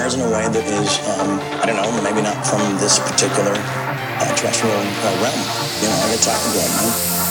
inspires in a way that is, I don't know, maybe not from this particular terrestrial realm. You know, like a talking drum, man.